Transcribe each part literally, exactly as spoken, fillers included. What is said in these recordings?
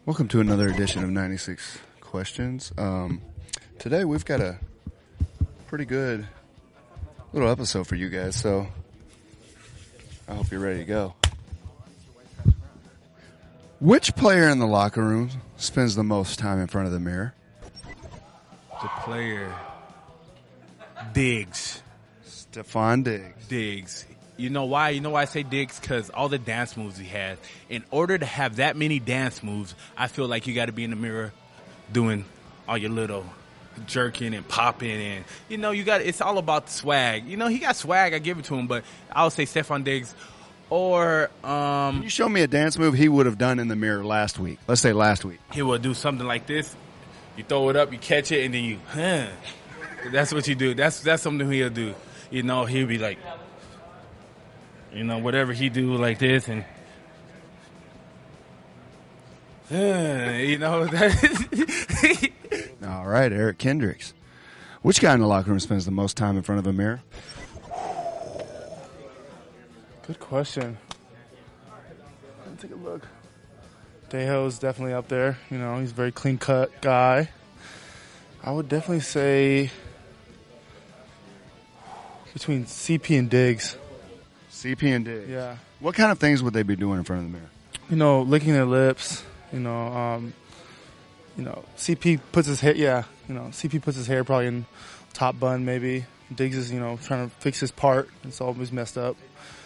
Welcome to another edition of ninety-six Questions. Um, today we've got a pretty good little episode for you guys, so I hope you're ready to go. Which player in the locker room spends the most time in front of the mirror? The player, Diggs. Stephon Diggs. Diggs. You know why? You know why I say Diggs? Because all the dance moves he has. In order to have that many dance moves, I feel like you got to be in the mirror doing all your little jerking and popping, and you know you got. It's all about the swag. You know he got swag. I give it to him, but I would say Stephon Diggs. Or um, Can you show me a dance move he would have done in the mirror last week? Let's say last week. He will do something like this. You throw it up, you catch it, and then you. Huh. That's what you do. That's that's something he'll do. You know he'll be like. You know, whatever he do like this and, uh, you know. That All right, Eric Kendricks. Which guy in the locker room spends the most time in front of a mirror? Good question. Let me take a look. Dejo's definitely up there. You know, he's a very clean-cut guy. I would definitely say between C P and Diggs. C P and Diggs. Yeah. What kind of things would they be doing in front of the mirror? You know, licking their lips. You know, um, you know, C P puts his hair. Yeah, you know, C P puts his hair probably in top bun maybe. Diggs is, you know, trying to fix his part. It's always messed up.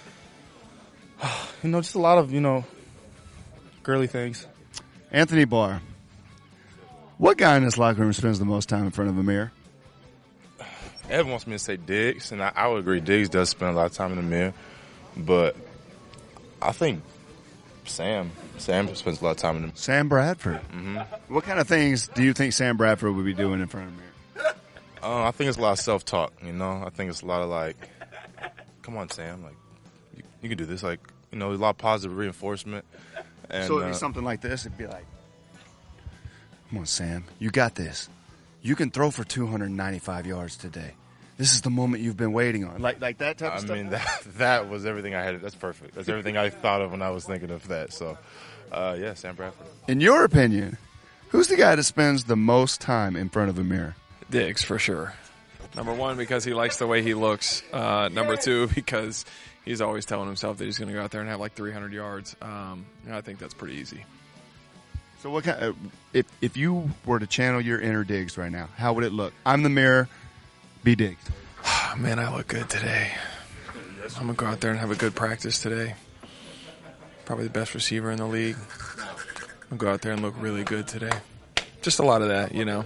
You know, just a lot of, you know, girly things. Anthony Barr. What guy in this locker room spends the most time in front of a mirror? Evan wants me to say Diggs, and I, I would agree. Diggs does spend a lot of time in the mirror, but I think Sam. Sam spends a lot of time in the mirror. Sam Bradford. Mm-hmm. What kind of things do you think Sam Bradford would be doing in front of the mirror? Uh, I think it's a lot of self-talk, you know? I think it's a lot of, like, come on, Sam. Like, you, you can do this. Like, you know, a lot of positive reinforcement. And, so it'd be uh, something like this. It'd be like, come on, Sam. You got this. You can throw for two hundred ninety-five yards today. This is the moment you've been waiting on. Like like that type of I stuff? mean, that that was everything I had. That's perfect. That's everything I thought of when I was thinking of that. So, uh, yeah, Sam Bradford. In your opinion, who's the guy that spends the most time in front of a mirror? Diggs, for sure. Number one, because he likes the way he looks. Uh, number two, because he's always telling himself that he's going to go out there and have like three hundred yards. Um, and I think that's pretty easy. So what kind of, if if you were to channel your inner Diggs right now, how would it look? I'm the mirror, be Diggs. Man, I look good today. I'm going to go out there and have a good practice today. Probably the best receiver in the league. I'm going to go out there and look really good today. Just a lot of that, you know.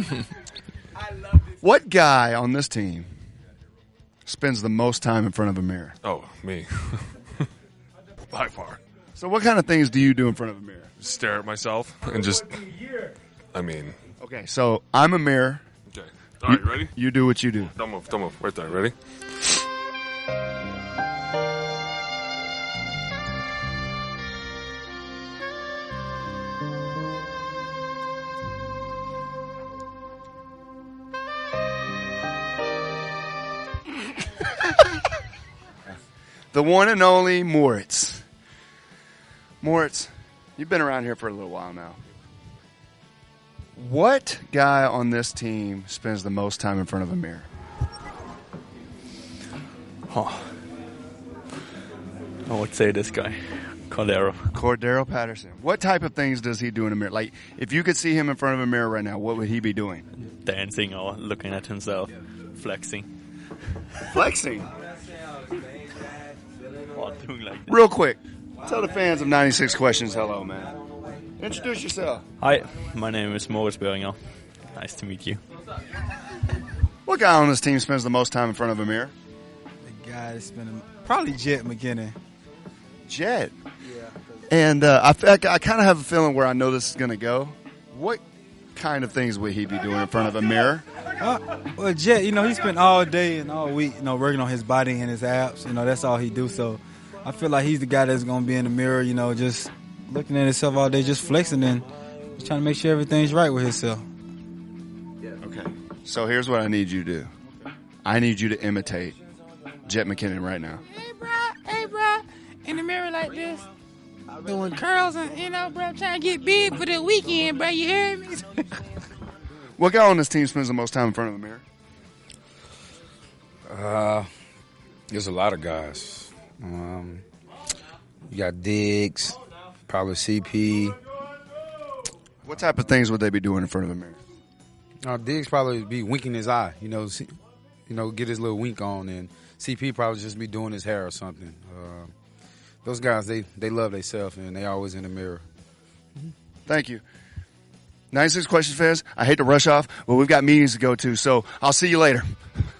What guy on this team spends the most time in front of a mirror? Oh, me. By far. So what kind of things do you do in front of a mirror? Stare at myself and just, I mean. Okay, so I'm a mirror. Okay. All right, ready? You do what you do. Don't move, don't move. Right there, ready? The one and only Moritz. Moritz, you've been around here for a little while now. What guy on this team spends the most time in front of a mirror? Oh, I would say this guy, Cordero. Cordero Patterson. What type of things does he do in a mirror? Like, if you could see him in front of a mirror right now, what would he be doing? Dancing or looking at himself, flexing. Flexing? Or doing like that. Real quick, tell the fans of ninety-six Questions hello, man. Introduce yourself. Hi, my name is Moritz Böhringer. Nice to meet you. What guy on this team spends the most time in front of a mirror? The guy that's been probably Jet McKinnon. Jet. Yeah. And uh, I, I, I kind of have a feeling where I know this is going to go. What kind of things would he be doing in front of a mirror? Uh, well, Jet, you know, he spent all day and all week, you know, working on his body and his abs. You know, that's all he do. So I feel like he's the guy that's going to be in the mirror, you know, just looking at himself all day, just flexing and just trying to make sure everything's right with himself. Okay. So here's what I need you to do. I need you to imitate Jet McKinnon right now. Hey, bro. Hey, bro. In the mirror like this. Doing curls and, you know, bro, I'm trying to get big for the weekend, bro. You hear me? What guy on this team spends the most time in front of the mirror? Uh, there's a lot of guys. Um, you got Diggs, probably C P. What type of things would they be doing in front of the mirror? Uh, Diggs probably be winking his eye, you know, see, you know, get his little wink on, and C P probably just be doing his hair or something. Uh, those guys, they, they love themselves, and they always in the mirror. Thank you. ninety-six Questions fans, I hate to rush off, but we've got meetings to go to, so I'll see you later.